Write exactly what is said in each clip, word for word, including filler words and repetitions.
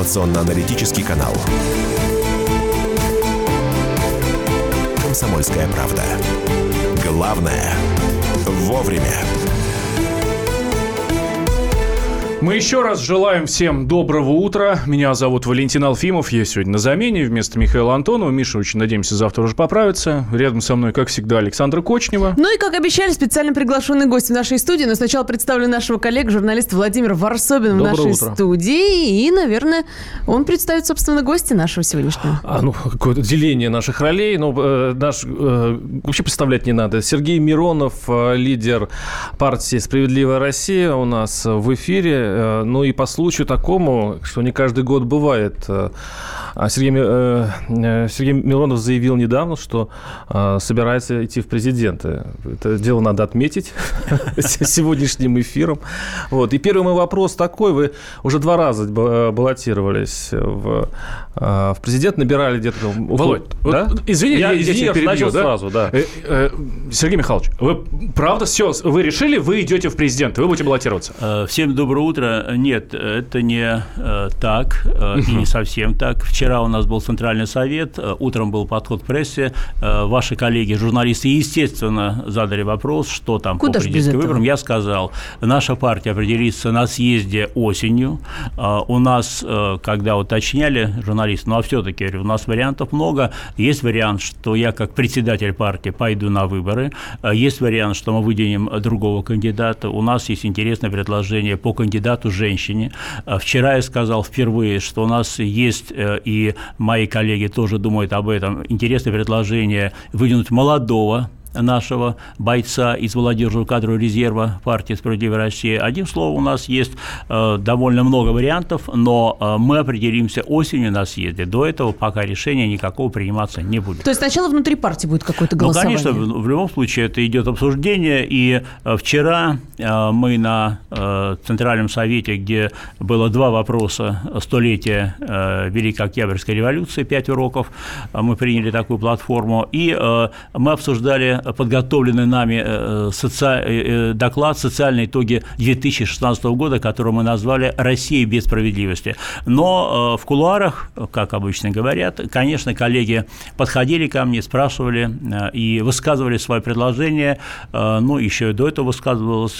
информационно-аналитический канал «Комсомольская правда». Главное – вовремя. Мы еще раз желаем всем доброго утра. Меня зовут Валентин Алфимов. Я сегодня на замене вместо Михаила Антонова. Миша, очень надеемся, завтра уже поправится. Рядом со мной, как всегда, Александра Кочнева. Ну и, как обещали, специально приглашенный гость в нашей студии. Но сначала представлю нашего коллегу, журналиста Владимира Варсобина в нашей утро. студии. И, наверное, он представит, собственно, гостя нашего сегодняшнего. А, ну, какое-то деление наших ролей. Ну, э, наш, э, вообще представлять не надо. Сергей Миронов, э, лидер партии «Справедливая Россия» у нас в эфире. Ну и по случаю такому, что не каждый год бывает, Сергей, Сергей Миронов заявил недавно, что собирается идти в президенты. Это дело надо отметить сегодняшним эфиром. Вот. И первый мой вопрос такой. Вы уже два раза баллотировались в, в президент, набирали где-то... Володь, да? вот, извини, я, я тебя перебью. Начал да? сразу, да. Э, э, Сергей Михайлович, вы правда все, вы решили, вы идете в президенты, вы будете баллотироваться? Всем доброе утро. Нет, это не э, так э, и не совсем так. Вчера у нас был Центральный совет, э, утром был подход к прессе. Э, ваши коллеги, журналисты, естественно, задали вопрос, что там Куда по президентским выборам. Я сказал, наша партия определится на съезде осенью. Э, у нас, э, когда уточняли журналисты, ну а все-таки, у нас вариантов много. Есть вариант, что я как председатель партии пойду на выборы. Э, есть вариант, что мы выдвинем другого кандидата. У нас есть интересное предложение по кандидату женщине. Вчера я сказал впервые, что у нас есть, и мои коллеги тоже думают об этом, интересное предложение выдвинуть молодого нашего бойца из молодежного кадрового резерва партии «Справедливая Россия». Одним словом, у нас есть э, довольно много вариантов, но э, мы определимся осенью на съезде. До этого пока решения никакого приниматься не будет. То есть сначала внутри партии будет какое-то голосование? Ну, конечно, в, в любом случае это идет обсуждение. И э, вчера э, мы на э, Центральном совете, где было два вопроса столетия э, Великой Октябрьской революции, пять уроков, э, мы приняли такую платформу, и э, мы обсуждали подготовленный нами соци... доклад «Социальные итоги две тысячи шестнадцатого года», который мы назвали «Россия без справедливости». Но в кулуарах, как обычно говорят, конечно, коллеги подходили ко мне, спрашивали и высказывали свои предложения, ну, еще и до этого высказывалось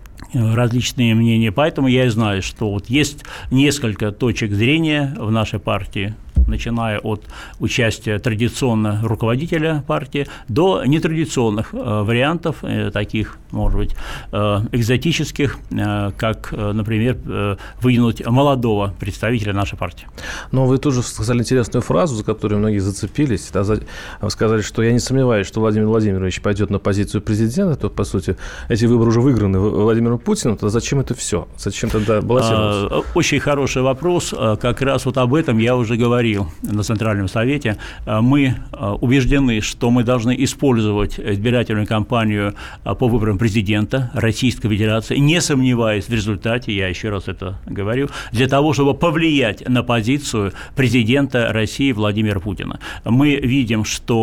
различные мнения, поэтому я и знаю, что вот есть несколько точек зрения в нашей партии, начиная от участия традиционно руководителя партии до нетрадиционных э, вариантов, э, таких, может быть, э, экзотических, э, как, э, например, э, выдвинуть молодого представителя нашей партии. Но вы тоже сказали интересную фразу, за которую многие зацепились. Да, за... Вы сказали, что я не сомневаюсь, что Владимир Владимирович пойдет на позицию президента, то, по сути, эти выборы уже выиграны Владимиром Путиным, то зачем это все? Зачем тогда баллотироваться? Очень хороший вопрос. Как раз вот об этом я уже говорил на Центральном совете. Мы убеждены, что мы должны использовать избирательную кампанию по выборам президента Российской Федерации, не сомневаясь в результате, я еще раз это говорю, для того, чтобы повлиять на позицию президента России Владимира Путина. Мы видим,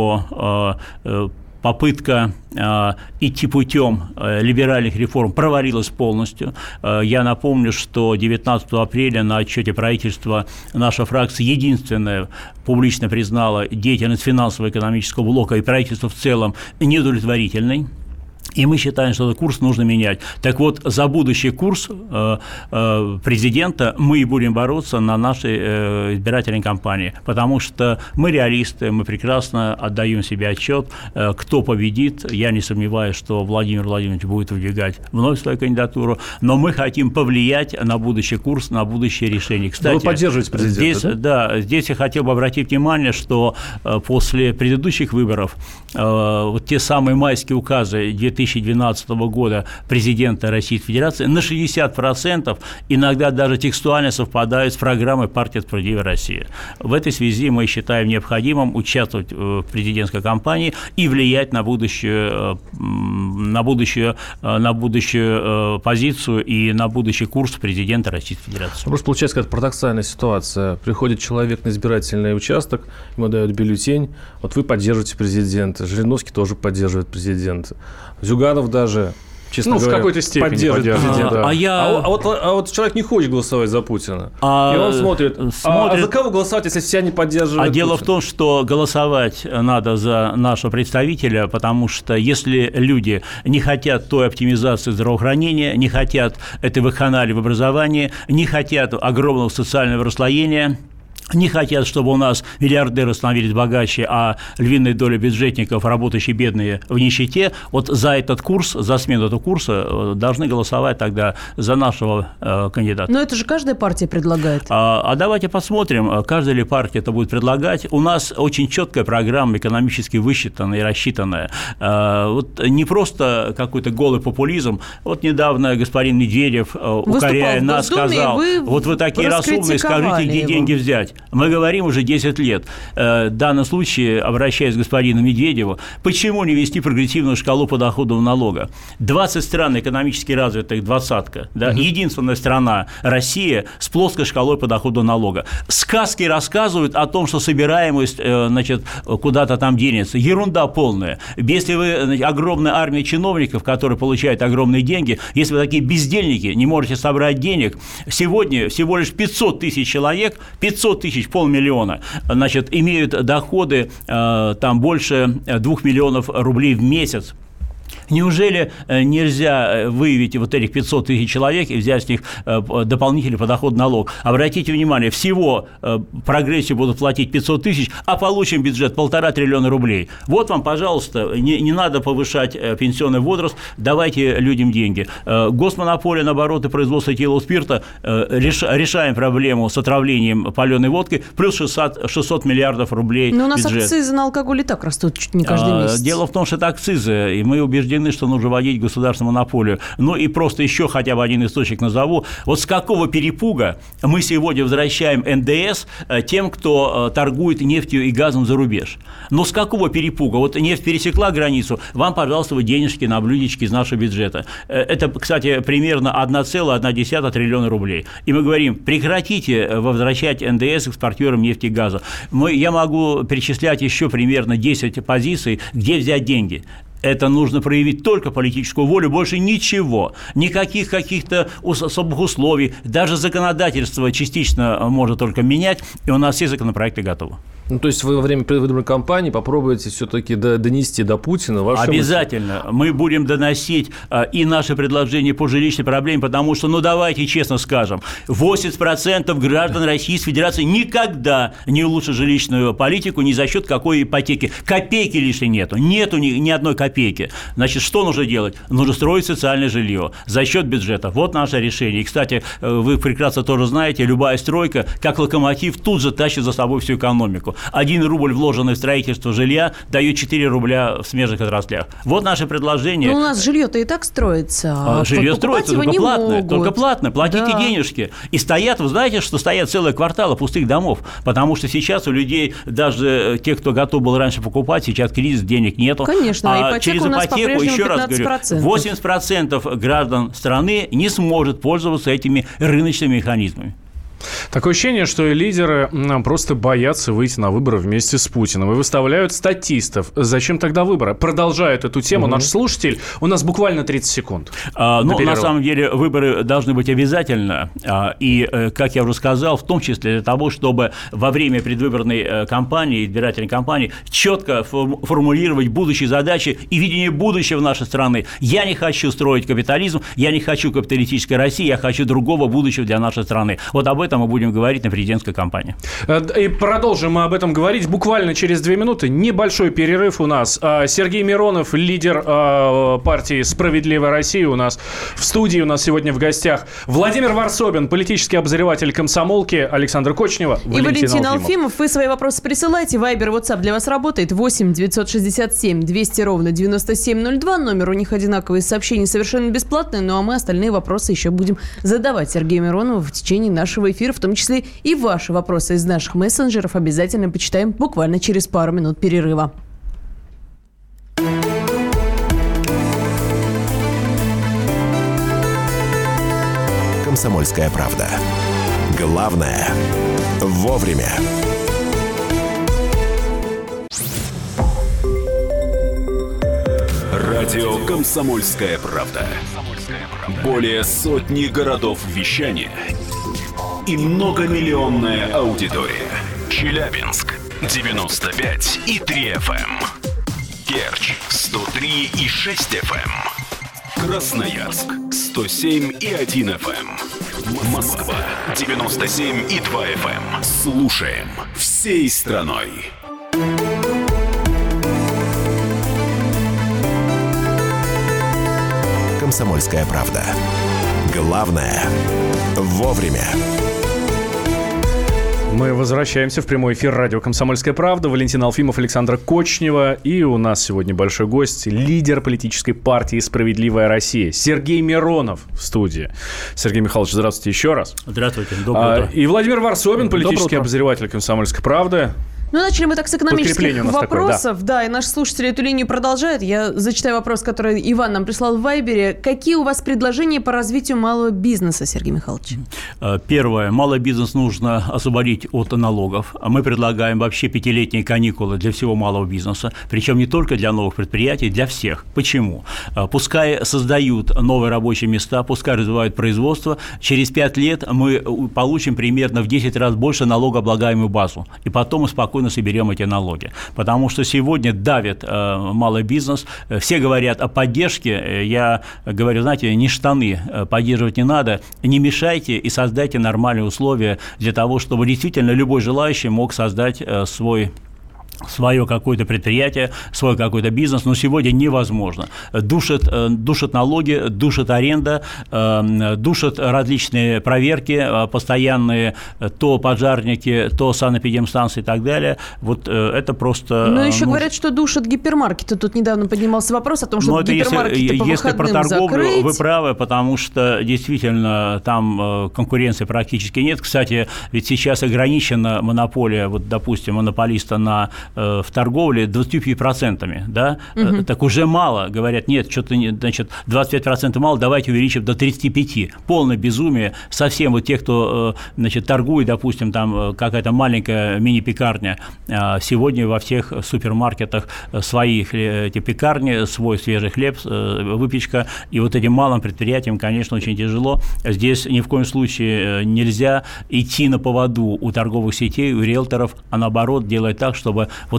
что попытка э, идти путем э, либеральных реформ провалилась полностью. Э, я напомню, что девятнадцатого апреля на отчете правительства наша фракция единственная публично признала деятельность финансово-экономического блока и правительства в целом неудовлетворительной. И мы считаем, что этот курс нужно менять. Так вот, за будущий курс э, э, президента мы и будем бороться на нашей э, избирательной кампании, потому что мы реалисты, мы прекрасно отдаем себе отчет, э, кто победит. Я не сомневаюсь, что Владимир Владимирович будет выдвигать вновь свою кандидатуру, но мы хотим повлиять на будущий курс, на будущее решение. Кстати, вы поддерживаете президента, здесь, да? Да, здесь я хотел бы обратить внимание, что э, после предыдущих выборов э, вот те самые майские указы две тысячи двенадцатого года президента Российской Федерации на шестьдесят процентов иногда даже текстуально совпадают с программой партии «Справедливая Россия». В этой связи мы считаем необходимым участвовать в президентской кампании и влиять на будущую, на будущую, на будущую позицию и на будущий курс президента Российской Федерации. Просто получается какая-то парадоксальная ситуация. Приходит человек на избирательный участок, ему дают бюллетень, вот вы поддерживаете президента, Жириновский тоже поддерживает президента, Зюганов даже честно ну, говоря, в какой-то степени поддерживает президента. А, Да. а, я... а, а, вот, а вот человек не хочет голосовать за Путина. А, и он смотрит, смотрит... А, а за кого голосовать, если все они поддерживают А дело Путина? в том, что голосовать надо за нашего представителя, потому что если люди не хотят той оптимизации здравоохранения, не хотят этой вакханалии в образовании, не хотят огромного социального расслоения, не хотят, чтобы у нас миллиардеры становились богаче, а львиная доля бюджетников, работающие бедные, в нищете, вот за этот курс, за смену этого курса должны голосовать тогда за нашего э, кандидата. Но это же каждая партия предлагает. А, а давайте посмотрим, каждая ли партия это будет предлагать. У нас очень четкая программа, экономически высчитанная и рассчитанная. А, вот не просто какой-то голый популизм. Вот недавно господин Медведев, укоряя нас, сказал, вы вот вы такие разумные, скажите, где его. деньги взять. Мы говорим уже десять лет. В данном случае, обращаясь к господину Медведеву, почему не ввести прогрессивную шкалу подоходного налога? двадцать стран экономически развитых, двадцатка, да, угу. единственная страна, Россия, с плоской шкалой подоходного налога. Сказки рассказывают о том, что собираемость, значит, куда-то там денется. Ерунда полная. Если вы, значит, огромная армия чиновников, которые получают огромные деньги, если вы такие бездельники, не можете собрать денег, сегодня всего лишь пятьсот тысяч человек, пятьсот тысяч, полмиллиона, значит, имеют доходы э, там больше двух миллионов рублей в месяц. Неужели нельзя выявить вот этих пятьсот тысяч человек и взять с них дополнительный подоходный налог? Обратите внимание, всего прогрессию будут платить пятьсот тысяч, а получим бюджет полтора триллиона рублей. Вот вам, пожалуйста, не, не надо повышать пенсионный возраст, давайте людям деньги. Госмонополия на обороты производства этилового спирта, реш, решаем проблему с отравлением паленой водкой, плюс шестьсот миллиардов рублей бюджет. Но у нас бюджет. Акцизы на алкоголь и так растут чуть не каждый месяц. Дело в том, что это акцизы, и мы убеждены, что нужно вводить государственную монополию. Ну и просто еще хотя бы один источник назову. Вот с какого перепуга мы сегодня возвращаем эн дэ эс тем, кто торгует нефтью и газом за рубеж? Но с какого перепуга? Вот нефть пересекла границу, вам, пожалуйста, вот денежки на блюдечке из нашего бюджета. Это, кстати, примерно одна целая одна десятая триллиона рублей. И мы говорим, прекратите возвращать эн дэ эс экспортерам нефти и газа. Мы, я могу перечислять еще примерно десять позиций, где взять деньги. Это нужно проявить только политическую волю, больше ничего, никаких каких-то особых условий, даже законодательство частично можно только менять, и у нас все законопроекты готовы. Ну, то есть вы во время предвыборной кампании попробуете все-таки донести до Путина вашу... Обязательно. Мысль. Мы будем доносить а, и наши предложения по жилищной проблеме, потому что, ну, давайте честно скажем, восемьдесят процентов граждан Российской Федерации никогда не улучшат жилищную политику ни за счет какой ипотеки. Копейки лишней нету. Нету ни, ни одной копейки. Значит, что нужно делать? Нужно строить социальное жилье за счет бюджета. Вот наше решение. И, кстати, вы прекрасно тоже знаете, любая стройка, как локомотив, тут же тащит за собой всю экономику. Один рубль, вложенный в строительство жилья, дает четыре рубля в смежных отраслях. Вот наше предложение. Но у нас жилье-то и так строится. А жилье строится, только платное, только платное. Платите да. денежки. И стоят, вы знаете, что стоят целые кварталы пустых домов. Потому что сейчас у людей, даже те, кто готов был раньше покупать, сейчас кризис, денег нету. Конечно, а через ипотеку, еще раз говорю, восемьдесят процентов граждан страны не сможет пользоваться этими рыночными механизмами. Такое ощущение, что лидеры просто боятся выйти на выборы вместе с Путиным и выставляют статистов. Зачем тогда выборы? Продолжает эту тему угу. наш слушатель. У нас буквально тридцать секунд. А, ну, на самом деле, выборы должны быть обязательно. И, как я уже сказал, в том числе для того, чтобы во время предвыборной кампании, избирательной кампании, четко формулировать будущие задачи и видение будущего нашей страны. Я не хочу строить капитализм, я не хочу капиталистической России, я хочу другого будущего для нашей страны. Вот об этом мы будем говорить на президентской кампании. И продолжим мы об этом говорить буквально через две минуты. Небольшой перерыв у нас. Сергей Миронов, лидер партии «Справедливая Россия», у нас в студии, у нас сегодня в гостях Владимир Варсобин, политический обозреватель «Комсомолки», Александр Кочнева, и Валентин Алфимов. Алфимов. Вы свои вопросы присылайте. Вайбер, WhatsApp для вас работает. восемь девятьсот шестьдесят семь двести ровно девяносто семь ноль два. Номер у них одинаковый, сообщения совершенно бесплатные. Ну а мы остальные вопросы еще будем задавать Сергею Миронову в течение нашего эфира, в том числе и ваши вопросы из наших мессенджеров. Обязательно почитаем буквально через пару минут перерыва. «Комсомольская правда». Главное – вовремя. Радио «Комсомольская правда». Более сотни городов вещания и многомиллионная аудитория. Челябинск девяносто пять и три эф эм. Керчь сто три и шесть эф эм. Красноярск сто семь и один эф эм. Москва девяносто семь и два эф эм. Слушаем всей страной. «Комсомольская правда». Главное – вовремя. Мы возвращаемся в прямой эфир радио «Комсомольская правда». Валентин Алфимов, Александра Кочнева. И у нас сегодня большой гость, лидер политической партии «Справедливая Россия» Сергей Миронов в студии. Сергей Михайлович, здравствуйте еще раз. Здравствуйте, доброе утро. А, и Владимир Варсобин, политический обозреватель «Комсомольской правды». Ну, начали мы так с экономических вопросов. Такое, да. да, и наши слушатели эту линию продолжают. Я зачитаю вопрос, который Иван нам прислал в Вайбере. Какие у вас предложения по развитию малого бизнеса, Сергей Михайлович? Первое. Малый бизнес нужно освободить от налогов. Мы предлагаем вообще пятилетние каникулы для всего малого бизнеса. Причем не только для новых предприятий, для всех. Почему? Пускай создают новые рабочие места, пускай развивают производство. Через пять лет мы получим примерно в десять раз больше налогооблагаемую базу. И потом мы спокойно соберем эти налоги. Потому что сегодня давит э, малый бизнес. Все говорят о поддержке. Я говорю, знаете, не штаны поддерживать не надо. Не мешайте и создайте нормальные условия для того, чтобы действительно любой желающий мог создать э, свой свое какое-то предприятие, свой какой-то бизнес, но сегодня невозможно. Душат, душат налоги, душат аренда, душат различные проверки, постоянные то пожарники, то санэпидемстанции и так далее. Вот это просто... Ну, еще ну, говорят, что душат гипермаркеты. Тут недавно поднимался вопрос о том, что гипермаркеты если, по если выходным про торговлю, закрыть. Вы правы, потому что действительно там конкуренции практически нет. Кстати, ведь сейчас ограничена монополия, вот, допустим, монополиста на в торговле двадцать пять процентов, да, угу. Так уже мало, говорят, нет, что-то, значит, двадцать пять процентов мало, давайте увеличим до тридцать пять процентов. Полное безумие. Совсем вот те, кто, значит, торгует, допустим, там какая-то маленькая мини-пекарня, сегодня во всех супермаркетах свои эти пекарни, свой свежий хлеб, выпечка, и вот этим малым предприятиям, конечно, очень тяжело. Здесь ни в коем случае нельзя идти на поводу у торговых сетей, у риэлторов, а наоборот делать так, чтобы вот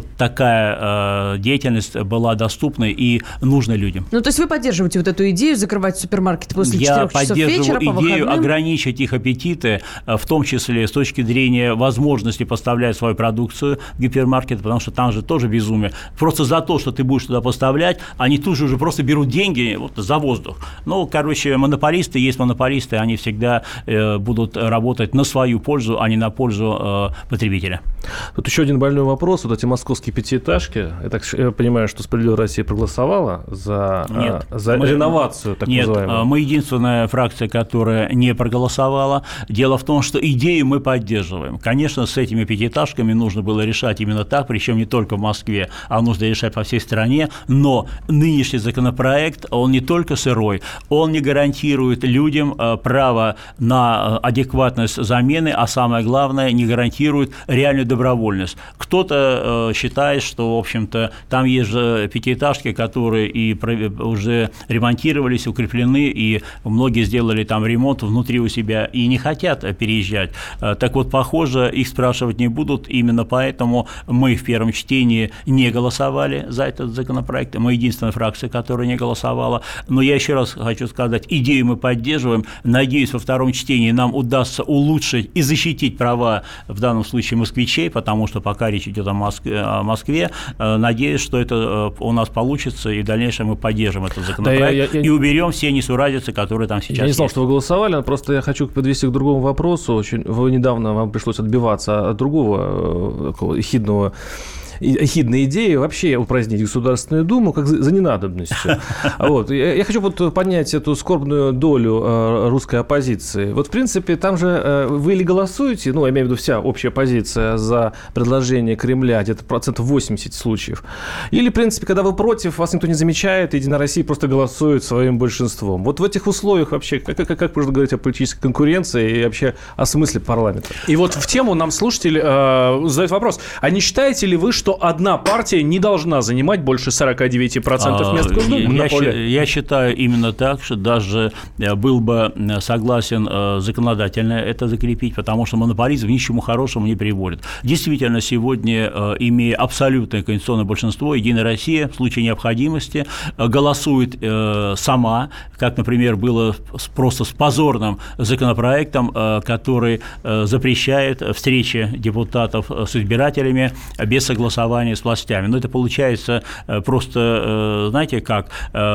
такая э, деятельность была доступна и нужна людям. Ну, то есть вы поддерживаете вот эту идею закрывать супермаркеты после четырех часов вечера по выходным? Я поддерживаю идею ограничить их аппетиты, в том числе с точки зрения возможности поставлять свою продукцию в гипермаркет, потому что там же тоже безумие. Просто за то, что ты будешь туда поставлять, они тут же уже просто берут деньги вот, за воздух. Ну, короче, монополисты есть монополисты, они всегда э, будут работать на свою пользу, а не на пользу э, потребителя. Тут еще один больной вопрос. Вот эти московские пятиэтажки, я так я понимаю, что «Справедливая Россия» проголосовала за, нет, а, за мы, реновацию, так нет, называемую. Нет, мы единственная фракция, которая не проголосовала. Дело в том, что идею мы поддерживаем. Конечно, с этими пятиэтажками нужно было решать именно так, причем не только в Москве, а нужно решать по всей стране, но нынешний законопроект, он не только сырой, он не гарантирует людям право на адекватность замены, а самое главное, не гарантирует реальную добровольность. Кто-то считает, что, в общем-то, там есть же пятиэтажки, которые и уже ремонтировались, укреплены, и многие сделали там ремонт внутри у себя и не хотят переезжать. Так вот, похоже, их спрашивать не будут, именно поэтому мы в первом чтении не голосовали за этот законопроект. Мы единственная фракция, которая не голосовала. Но я еще раз хочу сказать, идею мы поддерживаем. Надеюсь, во втором чтении нам удастся улучшить и защитить права, в данном случае, москвичей, потому что пока речь идет о Москве, о Москве. Надеюсь, что это у нас получится, и в дальнейшем мы поддержим этот законопроект, да, я, я, и уберем все несуразицы, которые там сейчас Я не знал, есть. что вы голосовали, просто я хочу подвести к другому вопросу. Очень, вы недавно вам пришлось отбиваться от другого такого ехидного ехидные идеи вообще упразднить Государственную Думу как за, за ненадобностью. Вот. Я, я хочу вот поднять эту скорбную долю э, русской оппозиции. Вот, в принципе, там же э, вы или голосуете, ну, я имею в виду вся общая позиция за предложение Кремля, где-то процентов восемьдесят случаев, или, в принципе, когда вы против, вас никто не замечает, и Единая Россия просто голосует своим большинством. Вот в этих условиях вообще, как, как, как можно говорить о политической конкуренции и вообще о смысле парламента? И вот в тему нам слушатель э, задает вопрос, а не считаете ли вы, что что одна партия не должна занимать больше сорок девять процентов мест в Госдуме? Я, я считаю именно так, что даже был бы согласен законодательно это закрепить, потому что монополизм ни к чему хорошему не приводит. Действительно, сегодня, имея абсолютное конституционное большинство, Единая Россия в случае необходимости голосует сама, как, например, было просто с позорным законопроектом, который запрещает встречи депутатов с избирателями без согласования с властями. Но это получается просто, знаете как,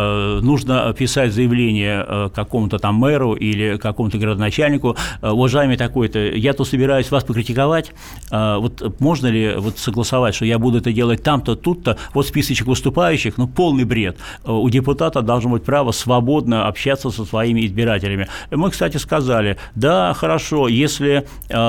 нужно писать заявление какому-то там мэру или какому-то градоначальнику: уважаемый такой-то, я тут собираюсь вас покритиковать, вот можно ли вот согласовать, что я буду это делать там-то, тут-то, вот списочек выступающих, ну, полный бред. У депутата должно быть право свободно общаться со своими избирателями. Мы, кстати, сказали, да, хорошо, если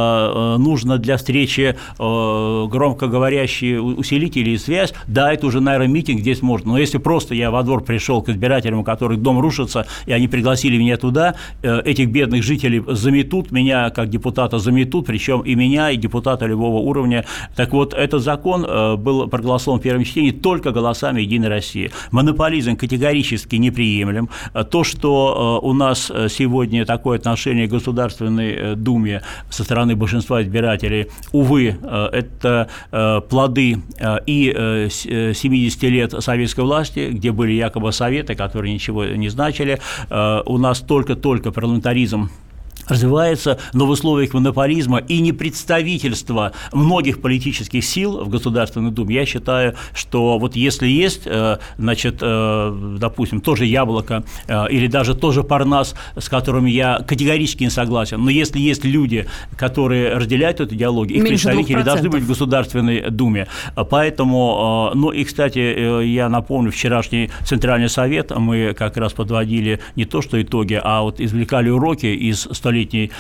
э, нужно для встречи э, громкоговорящие усилители и связь, да, это уже, наверное, митинг, здесь можно. Но если просто я во двор пришел к избирателям, у которых дом рушится, и они пригласили меня туда, э, этих бедных жителей заметут, меня как депутата заметут, причем и меня, и депутата любого уровня. Так вот, этот закон э, был проголосован в первом чтении только голосами Единой России. Монополизм категорически неприемлем. То, что э, у нас сегодня такое отношение к Государственной Думе со стороны большинства избирателей, увы, э, это э, плоды э, и э, семидесяти лет советской власти, где были якобы советы, которые ничего не значили. Э, у нас только-только парламентаризм развивается, но в условиях монополизма и непредставительства многих политических сил в Государственной Думе, я считаю, что вот если есть, значит, допустим, тоже Яблоко или даже тоже Парнас, с которыми я категорически не согласен, но если есть люди, которые разделяют эту идеологию, их меньше представители должны быть в Государственной Думе. Поэтому, ну и, кстати, я напомню, вчерашний Центральный совет, мы как раз подводили не то что итоги, а вот извлекали уроки из столетней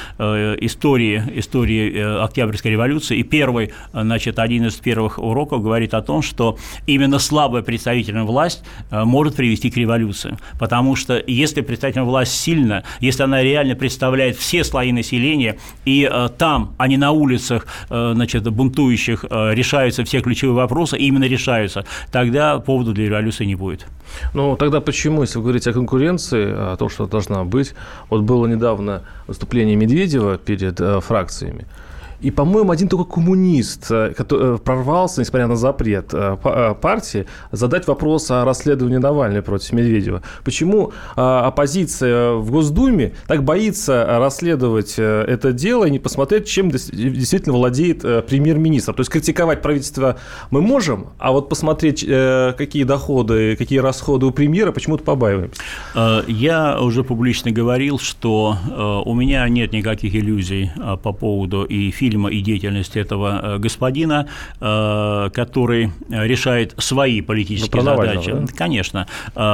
истории, истории Октябрьской революции. И первый, значит, один из первых уроков говорит о том, что именно слабая представительная власть может привести к революции. Потому что если представительная власть сильна, если она реально представляет все слои населения, и там, а не на улицах, значит, бунтующих, решаются все ключевые вопросы, и именно решаются, тогда повода для революции не будет. Ну, тогда почему, если вы говорите о конкуренции, о том, что должна быть, вот было недавно выступление Медведева перед э, фракциями, и, по-моему, один только коммунист, который прорвался, несмотря на запрет партии, задать вопрос о расследовании Навального против Медведева. Почему оппозиция в Госдуме так боится расследовать это дело и не посмотреть, чем действительно владеет премьер-министр? То есть критиковать правительство мы можем, а вот посмотреть, какие доходы, какие расходы у премьера, почему-то побаиваемся. Я уже публично говорил, что у меня нет никаких иллюзий по поводу и фильма, и деятельности этого господина, который решает свои политические задачи. Да? Конечно.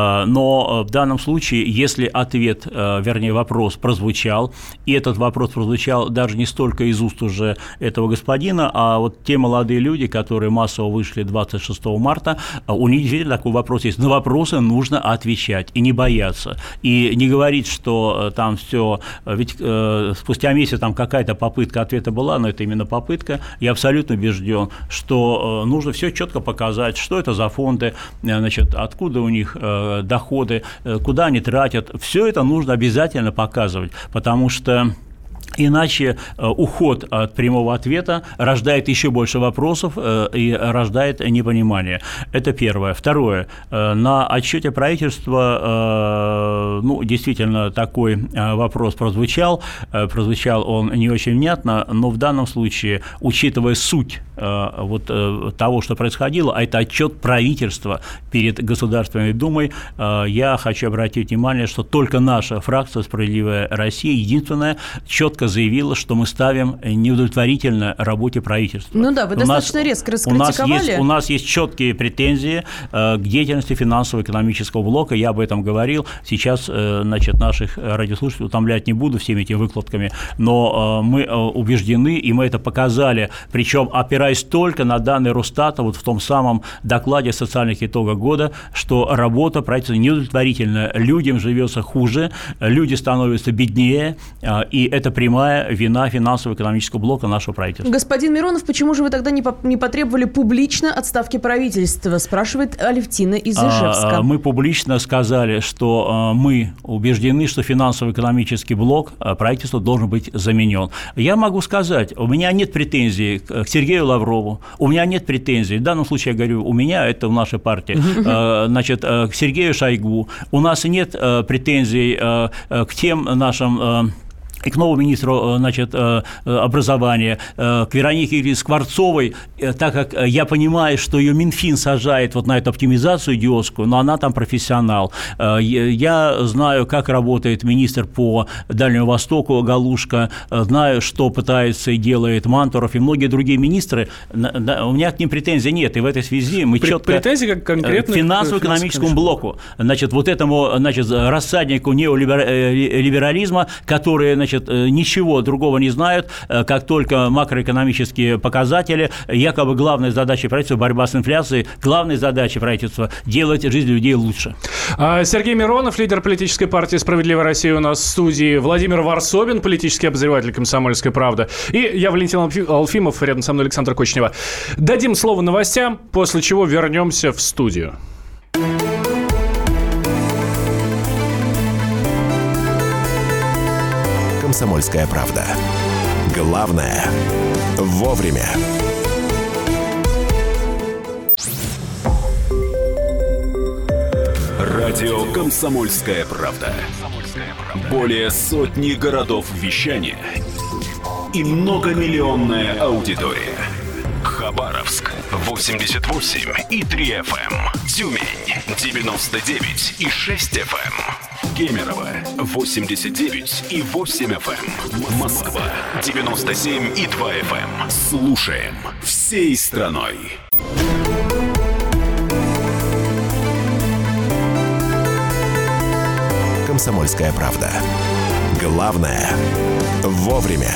Но в данном случае, если ответ, вернее, вопрос прозвучал, и этот вопрос прозвучал даже не столько из уст уже этого господина, а вот те молодые люди, которые массово вышли двадцать шестого марта, у них действительно такой вопрос есть. На вопросы нужно отвечать и не бояться. И не говорить, что там все... Ведь спустя месяц там какая-то попытка ответа была, но это именно попытка. Я абсолютно убежден, что нужно все четко показать, что это за фонды, значит, откуда у них доходы, куда они тратят. Все это нужно обязательно показывать, потому что иначе уход от прямого ответа рождает еще больше вопросов и рождает непонимание. Это первое. Второе. На отчете правительства, ну, действительно, такой вопрос прозвучал. Прозвучал он не очень внятно, но в данном случае, учитывая суть вот того, что происходило, а это отчет правительства перед Государственной Думой, я хочу обратить внимание, что только наша фракция «Справедливая Россия» единственная четко заявила, что мы ставим неудовлетворительно работе правительства. Ну да, вы у достаточно нас, резко раскритиковали. У нас, есть, у нас есть четкие претензии э, к деятельности финансово-экономического блока, я об этом говорил. Сейчас, э, значит, наших радиослушателей утомлять не буду всеми этими выкладками, но э, мы э, убеждены, и мы это показали, причем опираясь только на данные Росстата, вот в том самом докладе социальных итогов года, что работа правительства неудовлетворительна, людям живется хуже, люди становятся беднее, э, и это прямое прямая вина финансово-экономического блока нашего правительства. Господин Миронов, почему же вы тогда не, по- не потребовали публично отставки правительства, спрашивает Алевтина из Ижевска. А, мы публично сказали, что а, мы убеждены, что финансово-экономический блок а, правительства должен быть заменен. Я могу сказать, у меня нет претензий к Сергею Лаврову, у меня нет претензий, в данном случае я говорю, у меня, это в нашей партии, а, значит, к Сергею Шойгу, у нас нет а, претензий а, к тем нашим... А, и к новому министру, значит, образования, к Веронике Юрьевне Скворцовой, так как я понимаю, что ее Минфин сажает вот на эту оптимизацию идиотскую, но она там профессионал. Я знаю, как работает министр по Дальнему Востоку Галушка, знаю, что пытается и делает Мантуров и многие другие министры. У меня к ним претензий нет, и в этой связи мы При, четко... Претензии как конкретно к финансово-экономическому блоку, значит, вот этому, значит, рассаднику неолиберализма, который, значит, ничего другого не знают, как только макроэкономические показатели. Якобы главная задача правительства – борьба с инфляцией, главная задача правительства – делать жизнь людей лучше. Сергей Миронов, лидер политической партии «Справедливая Россия» у нас в студии, Владимир Варсобин, политический обозреватель «Комсомольской правды», и я, Валентин Алфимов, рядом со мной Александр Кочнева. Дадим слово новостям, после чего вернемся в студию. «Комсомольская правда». Главное – вовремя. Радио «Комсомольская правда». Более сотни городов вещания и многомиллионная аудитория. Хабаровск восемьдесят восемь и три эф эм, Тюмень девяносто девять и шесть эф эм, Кемерово восемьдесят девять и восемь эф эм, Москва девяносто семь и два эф эм. Слушаем всей страной. «Комсомольская правда». Главное – вовремя.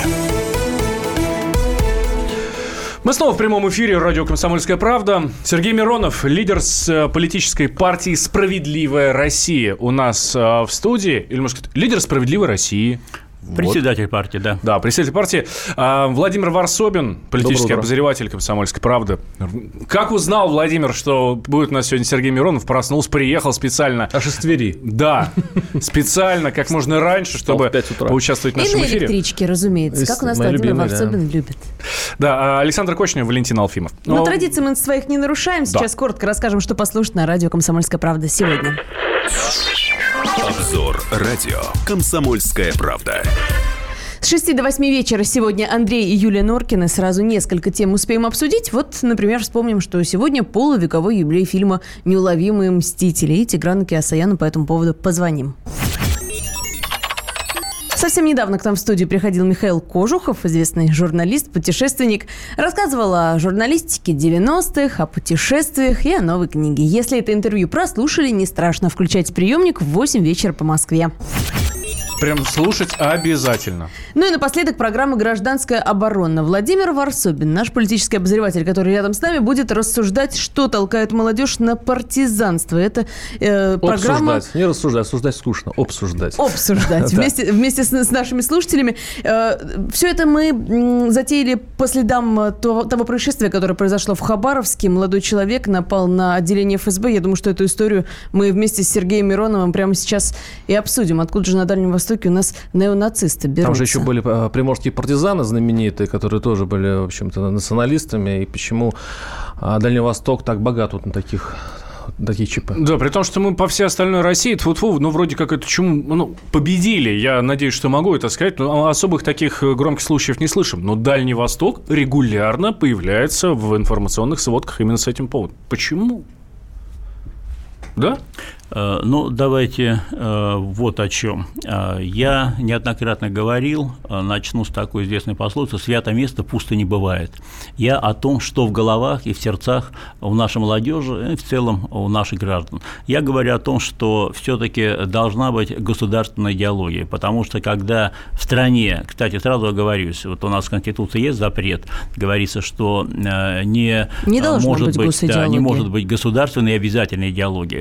Мы снова в прямом эфире радио «Комсомольская правда». Сергей Миронов, лидер с политической партии «Справедливая Россия» у нас в студии. Или, может сказать, лидер «Справедливой России». Председатель вот. партии, да. Да, председатель партии. А, Владимир Варсобин, политический обозреватель «Комсомольской правды». Как узнал Владимир, что будет у нас сегодня Сергей Миронов, проснулся, приехал специально. Аж из Твери. Да, специально, как можно раньше, чтобы поучаствовать в нашем эфире. И на эфире. электричке, разумеется. Как у нас Владимир Варсобин любит. Да, Александр Кочнев, Валентин Алфимов. Но традиции мы своих не нарушаем. Сейчас коротко расскажем, что послушать на радио «Комсомольская правда» сегодня. Обзор радио «Комсомольская правда». С шести до восьми вечера сегодня Андрей и Юлия Норкины. Сразу несколько тем успеем обсудить. Вот, например, вспомним, что сегодня полувековой юбилей фильма «Неуловимые мстители». И Тиграну Кеосаяну по этому поводу позвоним. Совсем недавно к нам в студию приходил Михаил Кожухов, известный журналист, путешественник. Рассказывал о журналистике девяностых, о путешествиях и о новой книге. Если это интервью прослушали, не страшно, включайте приемник в восемь вечера по Москве. Прям слушать обязательно. Ну и напоследок программа «Гражданская оборона». Владимир Варсобин, наш политический обозреватель, который рядом с нами, будет рассуждать, что толкает молодежь на партизанство. Это э, программа... Обсуждать. Не рассуждать, рассуждать скучно. Обсуждать. Обсуждать. Вместе, вместе с, с нашими слушателями. Э, все это мы м, затеяли по следам того, того происшествия, которое произошло в Хабаровске. Молодой человек напал на отделение эф эс бэ. Я думаю, что эту историю мы вместе с Сергеем Мироновым прямо сейчас и обсудим. Откуда же на Дальнем Востоке у нас неонацисты берутся. Там же еще были приморские партизаны знаменитые, которые тоже были, в общем-то, националистами. И почему Дальний Восток так богат вот на таких... такие ЧП. Да, при том, что мы по всей остальной России, тьфу-тьфу, ну, вроде как эту чуму, ну, победили. Я надеюсь, что могу это сказать, но особых таких громких случаев не слышим. Но Дальний Восток регулярно появляется в информационных сводках именно с этим поводом. Почему? Да? Ну, давайте э, вот о чем. Я неоднократно говорил, начну с такой известной пословицы: «Свято место пусто не бывает». Я о том, что в головах и в сердцах у нашей молодежи и в целом у наших граждан. Я говорю о том, что все-таки должна быть государственная идеология, потому что когда в стране, кстати, сразу оговорюсь, вот у нас в Конституции есть запрет, говорится, что не, не может быть, быть, да, не может быть государственной и обязательной идеологии.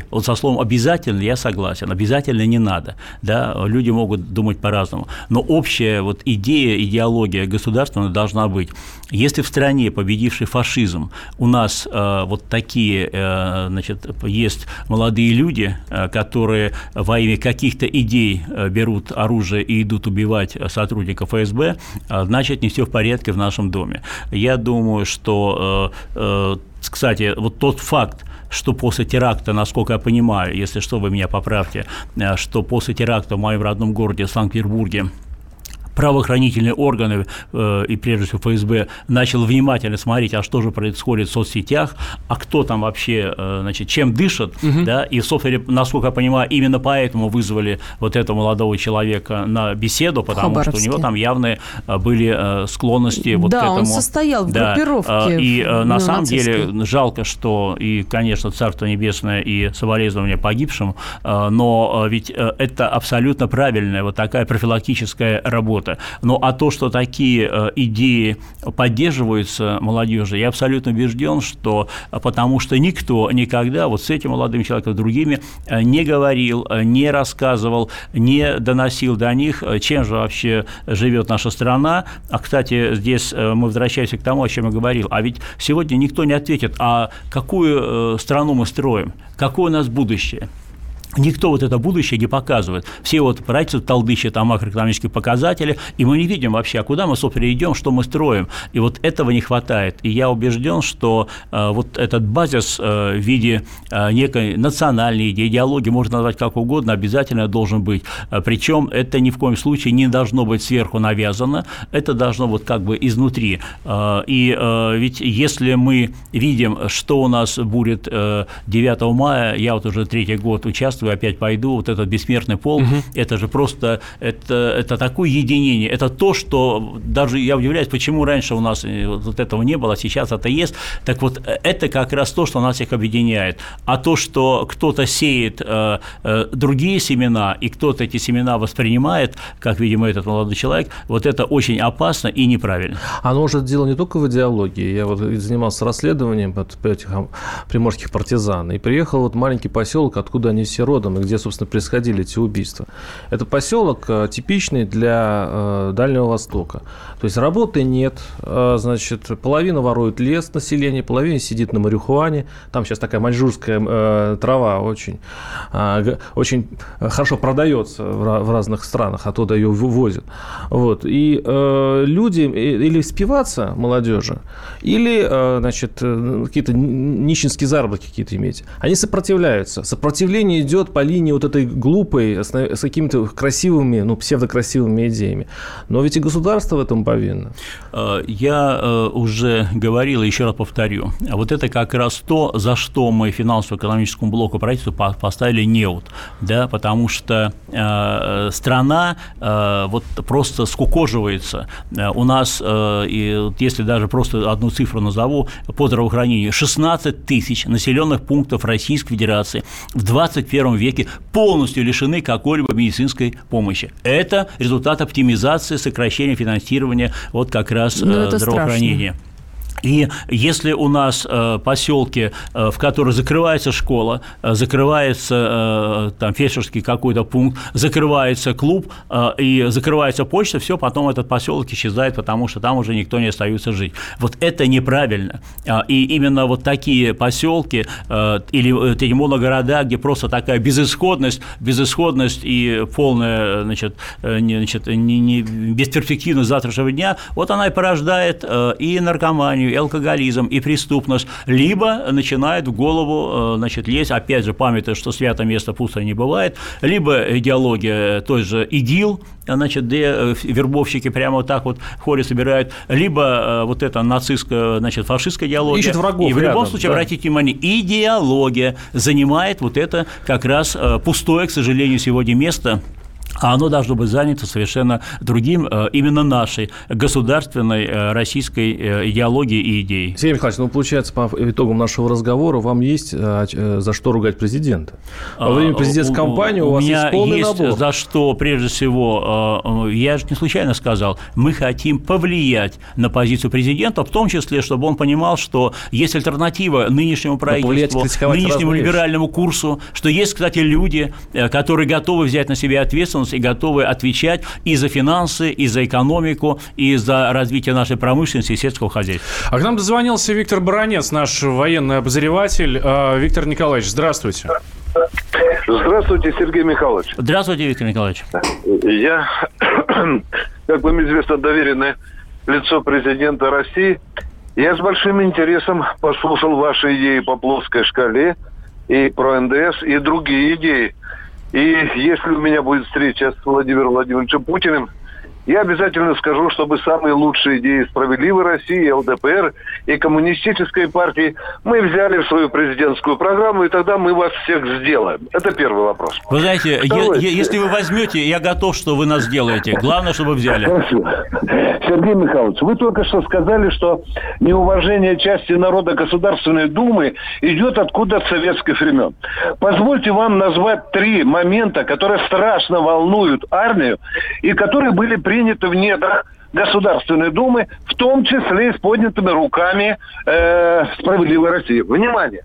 люди. Вот со словом «обязательно» я согласен. Обязательно не надо. Да? Люди могут думать по-разному. Но общая вот идея, идеология государственная должна быть. Если в стране, победившей фашизм, у нас э, вот такие, э, значит, есть молодые люди, э, которые во имя каких-то идей э, берут оружие и идут убивать сотрудников эф эс бэ, э, значит, не все в порядке в нашем доме. Я думаю, что, э, э, кстати, вот тот факт, что после теракта, насколько я понимаю, если что, вы меня поправьте, э, что после теракта в моем родном городе Санкт-Петербурге правоохранительные органы э, и, прежде всего, эф эс бэ начал внимательно смотреть, а что же происходит в соцсетях, а кто там вообще, э, значит, чем дышит, угу. да, и, собственно, насколько я понимаю, именно поэтому вызвали вот этого молодого человека на беседу, потому что у него там явные были э, склонности вот да, к этому. Да, он состоял в да, группировке. И э, на самом нацистской. деле жалко, что, и, конечно, Царство Небесное и соболезнования погибшим, э, но ведь э, это абсолютно правильная вот такая профилактическая работа. Ну, а то, что такие э, идеи поддерживаются молодежью, я абсолютно убежден, что потому что никто никогда вот с этим молодым человеком, с другими э, не говорил, э, не рассказывал, не доносил до них, э, чем же вообще живет наша страна. А, кстати, здесь э, мы возвращаемся к тому, о чем я говорил. А ведь сегодня никто не ответит, а какую э, страну мы строим, какое у нас будущее. Никто вот это будущее не показывает. Все вот правительство толдычат о макроэкономических показателях, и мы не видим вообще, а куда мы, собственно, идем, что мы строим. И вот этого не хватает. И я убежден, что э, вот этот базис э, в виде э, некой национальной идеи, идеологии, можно назвать как угодно, обязательно должен быть. Причем это ни в коем случае не должно быть сверху навязано, это должно вот как бы изнутри. Э, и э, ведь если мы видим, что у нас будет э, девятого мая, я вот уже третий год участвую, опять пойду, вот этот бессмертный полк, угу. это же просто, это, это такое единение, это то, что даже я удивляюсь, почему раньше у нас вот этого не было, а сейчас это есть, так вот это как раз то, что нас всех объединяет, а то, что кто-то сеет э, э, другие семена, и кто-то эти семена воспринимает, как, видимо, этот молодой человек, вот это очень опасно и неправильно. Оно может дело не только в идеологии, я вот занимался расследованием этих приморских партизан, и приехал вот маленький поселок, откуда они все родом, и где, собственно, происходили эти убийства. Это поселок типичный для Дальнего Востока. То есть работы нет, значит, половина ворует лес населения, половина сидит на марихуане. Там сейчас такая маньчжурская трава очень, очень хорошо продается в разных странах, оттуда ее вывозят. Вот. И люди или спиваться молодежи, или, значит, какие-то нищенские заработки какие-то иметь. Они сопротивляются. Сопротивление идет по линии вот этой глупой, с какими-то красивыми, ну, псевдокрасивыми идеями. Но ведь и государство в этом повинно. Я уже говорил, еще раз повторю, вот это как раз то, за что мы финансово-экономическому блоку правительства поставили неуд, да, потому что э, страна э, вот просто скукоживается. У нас, э, и если даже просто одну цифру назову, по здравоохранению, шестнадцать тысяч населенных пунктов Российской Федерации в двадцать первом веке полностью лишены какой-либо медицинской помощи. Это результат оптимизации, сокращения финансирования вот как раз здравоохранения. Страшно. И если у нас э, поселки, э, в которых закрывается школа, э, закрывается э, там фельдшерский какой-то пункт, закрывается клуб э, и закрывается почта, все, потом этот поселок исчезает, потому что там уже никто не остается жить. Вот это неправильно. И именно вот такие поселки э, или эти моногорода, где просто такая безысходность, безысходность и полная, значит, не, значит, не, не бесперспективность завтрашнего дня, вот она и порождает э, и наркоманию, и алкоголизм, и преступность, либо начинает в голову, значит, лезть, опять же, памятая, что свято место пусто не бывает, либо идеология той же ИГИЛ, значит, где вербовщики прямо вот так вот ходят, собирают, либо вот эта нацистская, значит, фашистская идеология. Ищет врагов и в любом рядом, случае, да. обратите внимание, идеология занимает вот это как раз пустое, к сожалению, сегодня место а оно должно быть занято совершенно другим, именно нашей государственной российской идеологией и идеей. Сергей Михайлович, ну, получается, по итогам нашего разговора вам есть за что ругать президента. Во время президентской кампании у, у вас есть полный есть набор. За что, прежде всего, я же не случайно сказал, мы хотим повлиять на позицию президента, в том числе, чтобы он понимал, что есть альтернатива нынешнему правительству, нынешнему либеральному курсу, что есть, кстати, люди, которые готовы взять на себя ответственность и готовы отвечать и за финансы, и за экономику, и за развитие нашей промышленности и сельского хозяйства. А к нам дозвонился Виктор Баранец, наш военный обозреватель. Виктор Николаевич, здравствуйте. Здравствуйте, Сергей Михайлович. Здравствуйте, Виктор Николаевич. Я, как вам известно, доверенное лицо президента России. Я с большим интересом послушал ваши идеи по плоской шкале и про эн дэ эс, и другие идеи. И если у меня будет встреча с Владимиром Владимировичем Путиным, я обязательно скажу, чтобы самые лучшие идеи «Справедливой России», эл дэ пэ эр и Коммунистической партии мы взяли в свою президентскую программу, и тогда мы вас всех сделаем. Это первый вопрос. Вы знаете, я, я, если вы возьмете, я готов, что вы нас сделаете. Главное, чтобы взяли. Хорошо. Сергей Михайлович, вы только что сказали, что неуважение части народа Государственной Думы идет откуда-то с советских времен. Позвольте вам назвать три момента, которые страшно волнуют армию и которые были приняты в недрах Государственной Думы, в том числе и с поднятыми руками э, «Справедливой России». Внимание!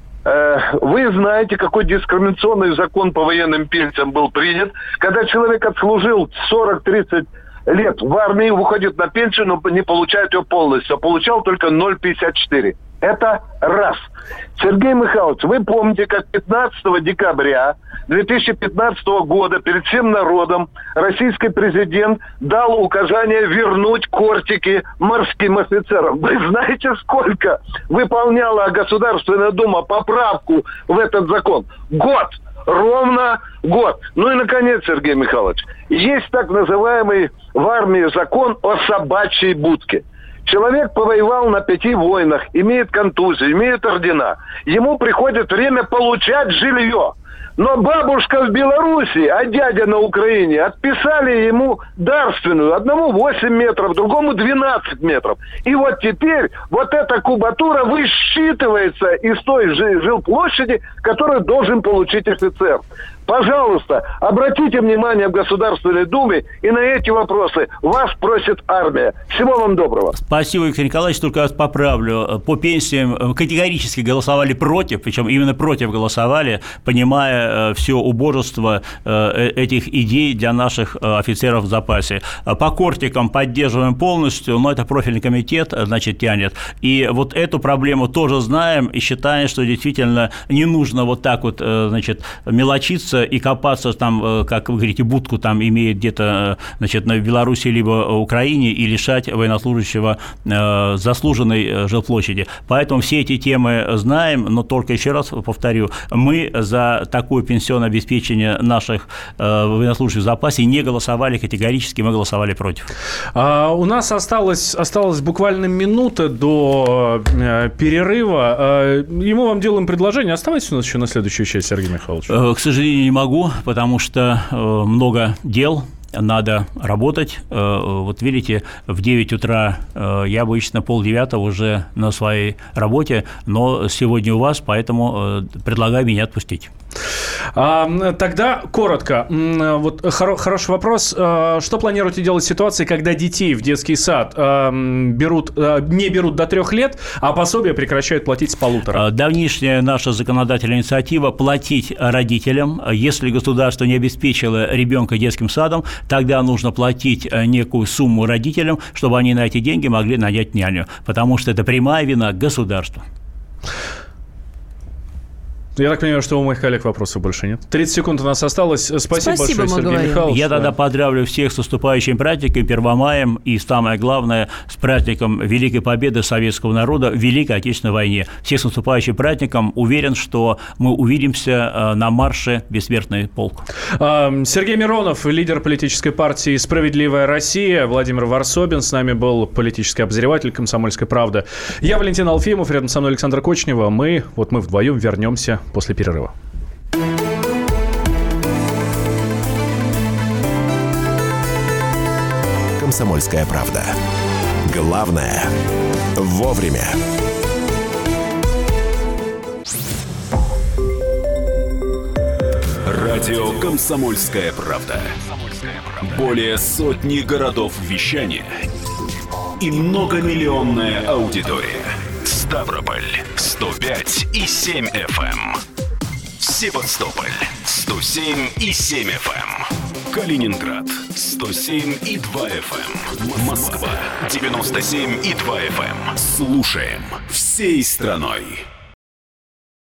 Э, вы знаете, какой дискриминационный закон по военным пенсиям был принят, когда человек отслужил сорок-тридцать лет в армии, выходит на пенсию, но не получает ее полностью, а получал только ноль целых пятьдесят четыре сотых. Это раз. Сергей Михайлович, вы помните, как пятнадцатого декабря две тысячи пятнадцатого года перед всем народом российский президент дал указание вернуть кортики морским офицерам. Вы знаете, сколько выполняла Государственная Дума поправку в этот закон? Год. Ровно год. Ну и, наконец, Сергей Михайлович, есть так называемый в армии закон о собачьей будке. Человек повоевал на пяти войнах, имеет контузию, имеет ордена. Ему приходит время получать жилье. Но бабушка в Беларуси, а дядя на Украине отписали ему дарственную. Одному восемь метров, другому двенадцать метров. И вот теперь вот эта кубатура высчитывается из той же жилплощади, которую должен получить офицер. Пожалуйста, обратите внимание в Государственной Думе, и на эти вопросы вас просит армия. Всего вам доброго. Спасибо, Виктор Николаевич. Только вас поправлю. По пенсиям категорически голосовали против, причем именно против голосовали, понимая все убожество этих идей для наших офицеров в запасе. По кортикам поддерживаем полностью, но это профильный комитет, значит, тянет. И вот эту проблему тоже знаем и считаем, что действительно не нужно вот так вот, значит, мелочиться и копаться там, как вы говорите, будку там имеет где-то, значит, на Беларуси либо Украине и лишать военнослужащего э, заслуженной жилплощади. Поэтому все эти темы знаем, но только еще раз повторю, мы за такое пенсионное обеспечение наших э, военнослужащих в запасе не голосовали категорически, мы голосовали против. А, у нас осталось, осталось буквально минута до э, перерыва. А, ему вам делаем предложение. Оставайтесь у нас еще на следующую часть, Сергей Михайлович. Э, к сожалению, не могу, потому что э, много дел, надо работать. Э, вот видите, в девять утра э, я обычно полдевятого уже на своей работе, но сегодня у вас, поэтому э, предлагаю меня отпустить. А, тогда коротко. Вот хоро- хороший вопрос. Что планируете делать в ситуации, когда детей в детский сад а, берут, а, не берут до трех лет, а пособие прекращают платить с полутора? Давнишняя наша законодательная инициатива – платить родителям. Если государство не обеспечило ребенка детским садом, тогда нужно платить некую сумму родителям, чтобы они на эти деньги могли нанять няню, потому что это прямая вина государства. Я так понимаю, что у моих коллег вопросов больше нет. тридцать секунд у нас осталось. Спасибо, Спасибо большое, Сергей говорим. Михайлович. Я тогда поздравлю всех с наступающим праздником, Первомаем, и самое главное, с праздником Великой Победы советского народа в Великой Отечественной войне. Всех с наступающим праздником. Уверен, что мы увидимся на марше «Бессмертный полк». Сергей Миронов, лидер политической партии «Справедливая Россия», Владимир Варсобин. С нами был политический обозреватель «Комсомольской правды». Я Валентин Алфимов, рядом со мной Александра Кочнева. Мы, вот мы вдвоем вернемся после перерыва. «Комсомольская правда». Главное – вовремя. Радио «Комсомольская правда». Более сотни городов вещания и многомиллионная аудитория. Ставрополь сто пять и семь эф эм. Севастополь сто семь и семь эф эм. Калининград сто семь и два эф эм. Москва девяносто семь и два эф эм. Слушаем всей страной.